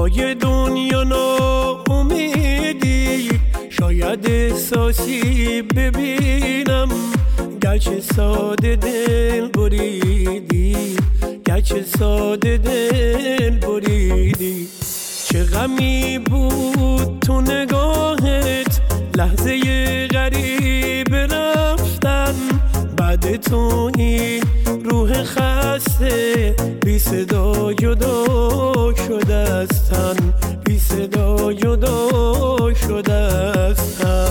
های دنیا ناامیدی، شاید احساسی ببینم گرچه ساده دل بریدی، گرچه ساده دل بریدی. چه غمی بود تو نگاهت لحظه غریب رفتن، بعد تو این روح خسته بی صدا جدا شده از تن، بی صدا جدا شده از تن.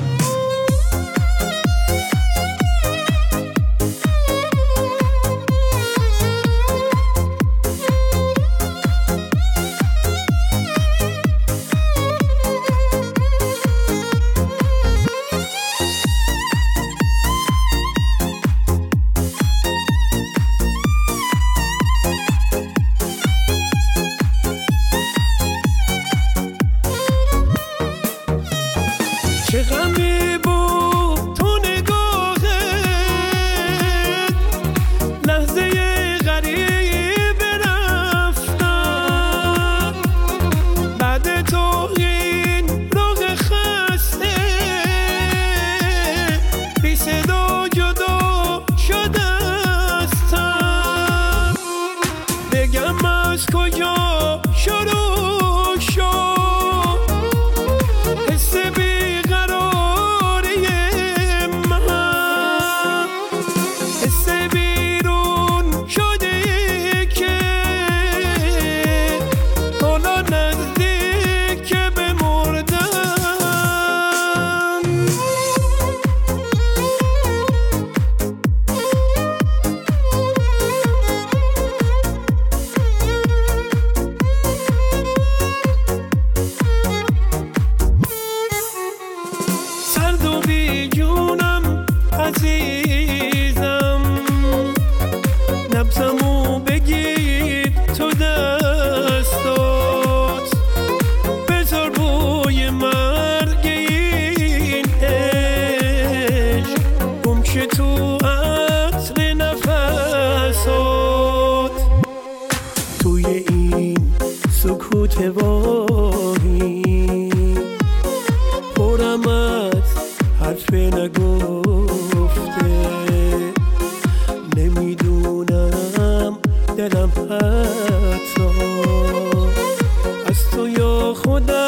چه غمی بود تو نگاهت لحظه غریب رفتن، بعد تو این روح خسته بی صدا جدا شده از تن. بگم از کجا شروع شد حس عزیزم، نبضمو بگیر تو دستات، بذار بوی مرگ این عشق گم شه تو عطر نفسات. توی این سکوت واهی پرم از حرف نگفته، نمیدونم دلم حتی از تو یا خودم